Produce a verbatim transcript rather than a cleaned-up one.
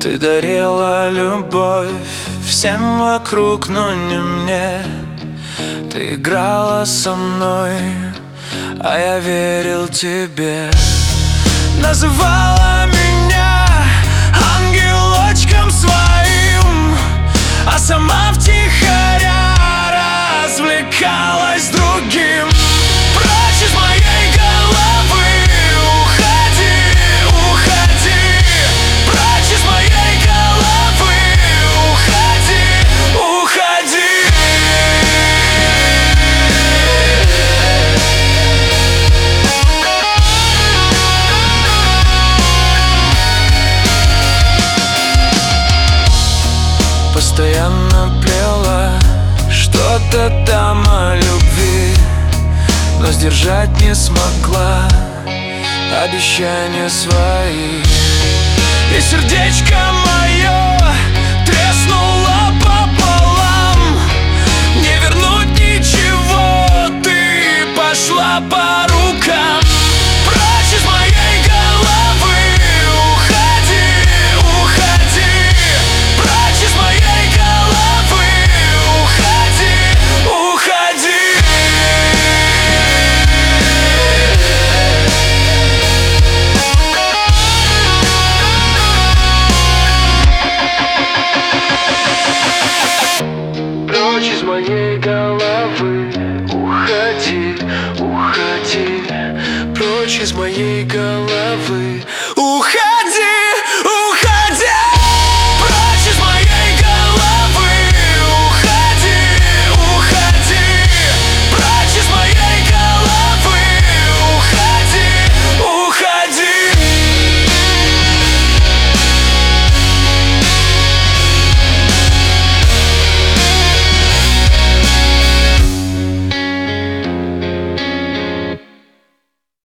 Ты дарила любовь всем вокруг, но не мне. Ты играла со мной, а я верил тебе. Называла меня ангелочком своим, а сама втихаря развлекалась другим. Прочь из моей головы, уходи, уходи. Прочь из моей головы, уходи, уходи. Постоянно плела что-то там о любви, но сдержать не смогла обещания свои. И сердечко мое треснуло пополам. Не вернуть ничего, ты пошла по рукам. Прочь из моей головы, уходи, уходи. Прочь из моей головы, уходи, уходи. Прочь из моей головы, уходи, уходи. Прочь из моей головы,